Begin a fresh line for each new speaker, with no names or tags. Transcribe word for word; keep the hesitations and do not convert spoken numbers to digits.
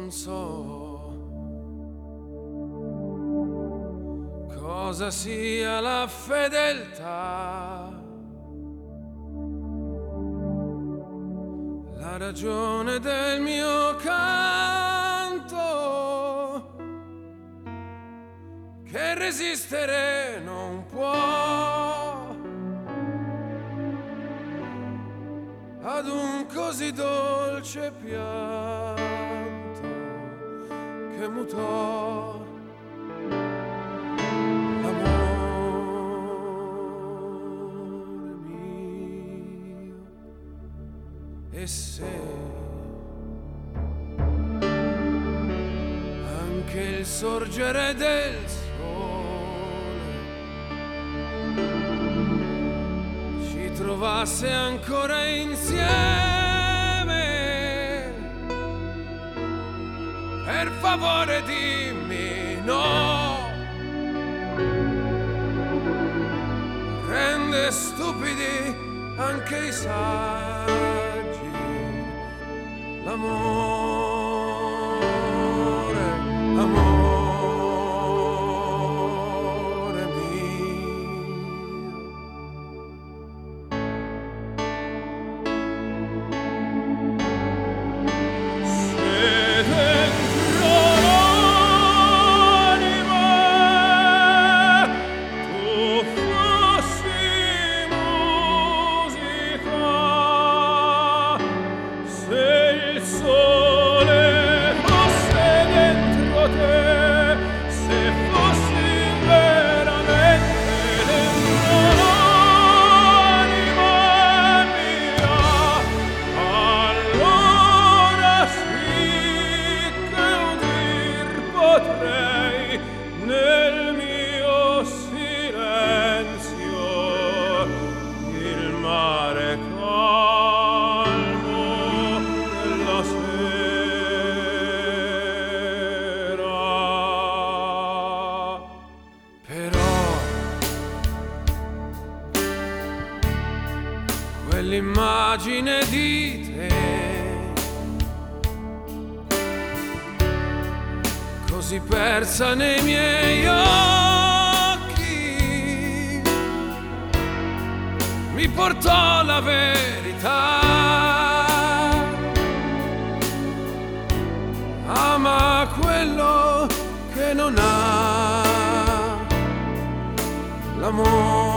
non so cosa sia la fedeltà, la ragione del mio canto, che resistere non può ad un così dolce pianto che mutò l'amore mio. E se anche il sorgere del sole ci trovasse ancora insieme, per favore dimmi no. Rende stupidi anche i saggi l'amore, amore mio. Se dentro l'anima tu fossi musica, se il sole fosse dentro te, se fossi veramente dentro l'anima mia, allora sì che udir potrei nel mio silenzio il mare calmo della sera. Però quell'immagine di te così persa nei miei occhi mi portò la verità. Ama quello che non ha l'amore.